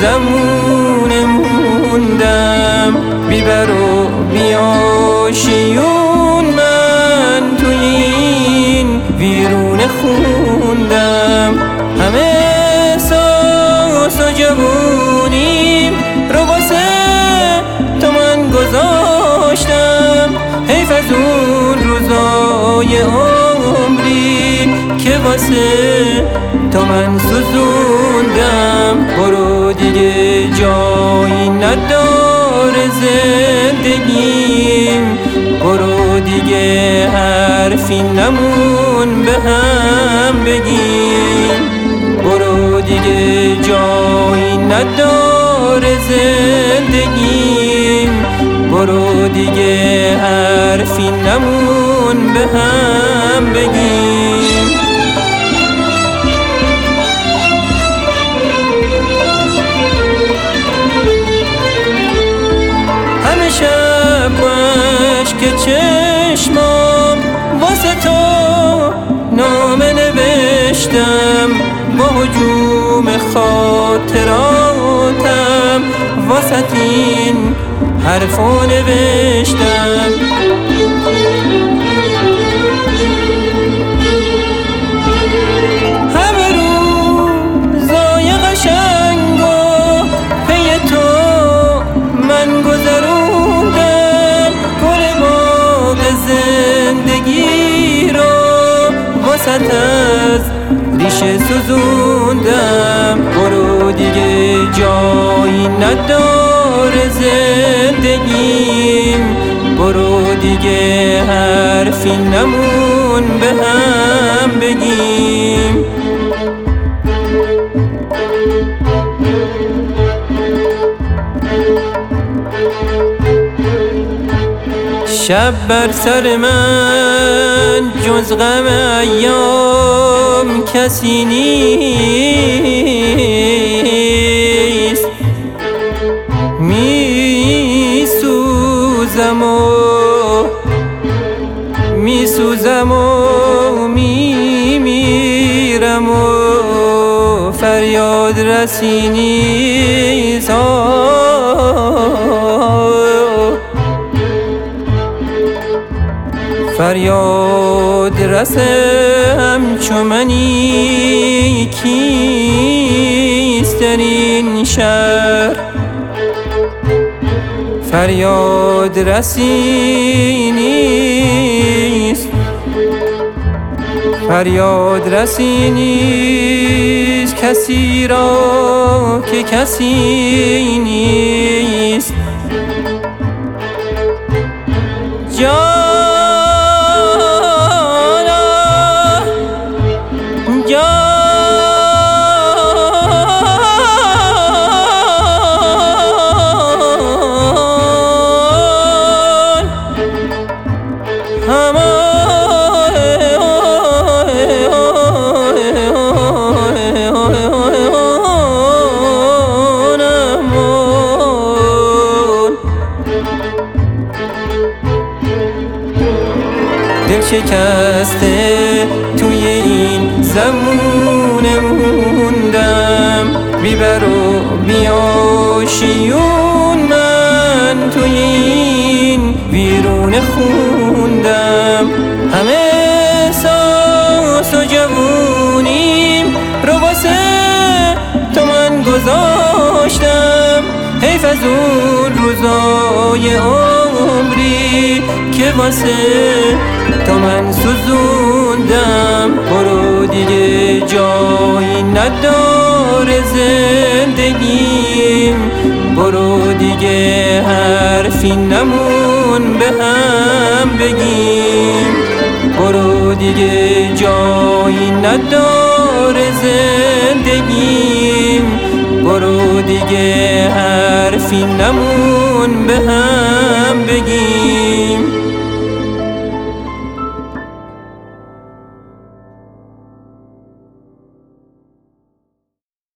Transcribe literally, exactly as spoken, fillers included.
زمونه موندم، بیبر و بیاشیون من توی این ویرونه خوندم. همه احساس و جوونیم رو واسه تو من گذاشتم، حیف از اون روزای عمری که واسه تو من سوزوندم. برو دیگه جایی نداره زندگیم، برو دیگه حرفی نمون به هم بگیم، برو دیگه جایی نداره زندگیم، برو دیگه حرفی نمون به هم بگیم. همه شب باش که چشمام واسه تو نامه نوشتم، با هجوم خاطراتم واسه این حرفو نوشتم. همه روزای قشنگو پی تو من گذروندم، گل باغ زندگی رو واسط از ریشه سوزوندم. برو دیگه جایی نداره زندگیم، برو دیگه حرفی نمون به هم بگیم. شب بر سر من جز غم ایام کسی نیست، می سوزم و می سوزم و می میرم و فریاد رسی نیست. فریاد رسم چو منی کیست در این شهر، فریاد رسی نیست، فریاد رسی نیست کسی را که کسی نیست. جان دل شکسته توی این زمونه موندم، بیبر و بیاشیون من توی این ویرونه خوندم. همه احساس و جوونیم رو واسه تو من گذاشتم، حیف از اون روزای عمری که واسه تو من سوزوندم. برو دیگه جایی نداره زندگیم، برو دیگه حرفی نمون به هم بگیم، برو دیگه جایی نداره زندگیم، برو دیگه حرفی نمون به هم بگیم.